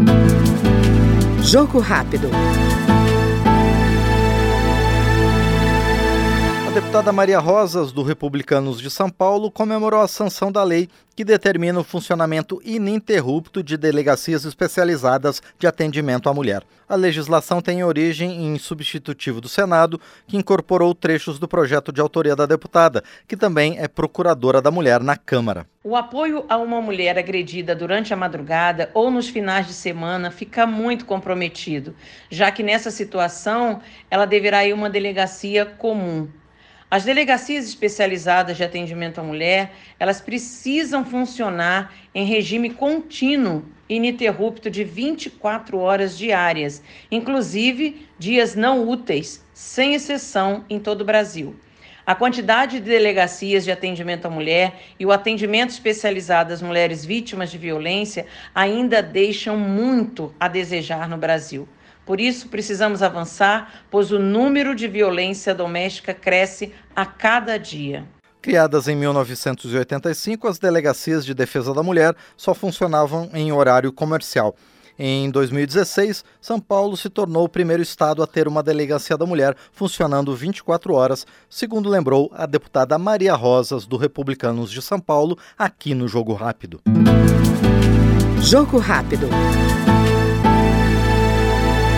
Jogo rápido. A deputada Maria Rosas, do Republicanos de São Paulo, comemorou a sanção da lei que determina o funcionamento ininterrupto de delegacias especializadas de atendimento à mulher. A legislação tem origem em substitutivo do Senado, que incorporou trechos do projeto de autoria da deputada, que também é procuradora da mulher na Câmara. O apoio a uma mulher agredida durante a madrugada ou nos finais de semana fica muito comprometido, já que nessa situação ela deverá ir a uma delegacia comum. As delegacias especializadas de atendimento à mulher, elas precisam funcionar em regime contínuo, ininterrupto de 24 horas diárias, inclusive dias não úteis, sem exceção em todo o Brasil. A quantidade de delegacias de atendimento à mulher e o atendimento especializado às mulheres vítimas de violência ainda deixam muito a desejar no Brasil. Por isso, precisamos avançar, pois o número de violência doméstica cresce a cada dia. Criadas em 1985, as delegacias de defesa da mulher só funcionavam em horário comercial. Em 2016, São Paulo se tornou o primeiro estado a ter uma delegacia da mulher funcionando 24 horas, segundo lembrou a deputada Maria Rosas, do Republicanos de São Paulo, aqui no Jogo Rápido. Jogo rápido.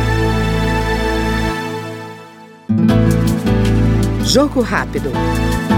Jogo rápido.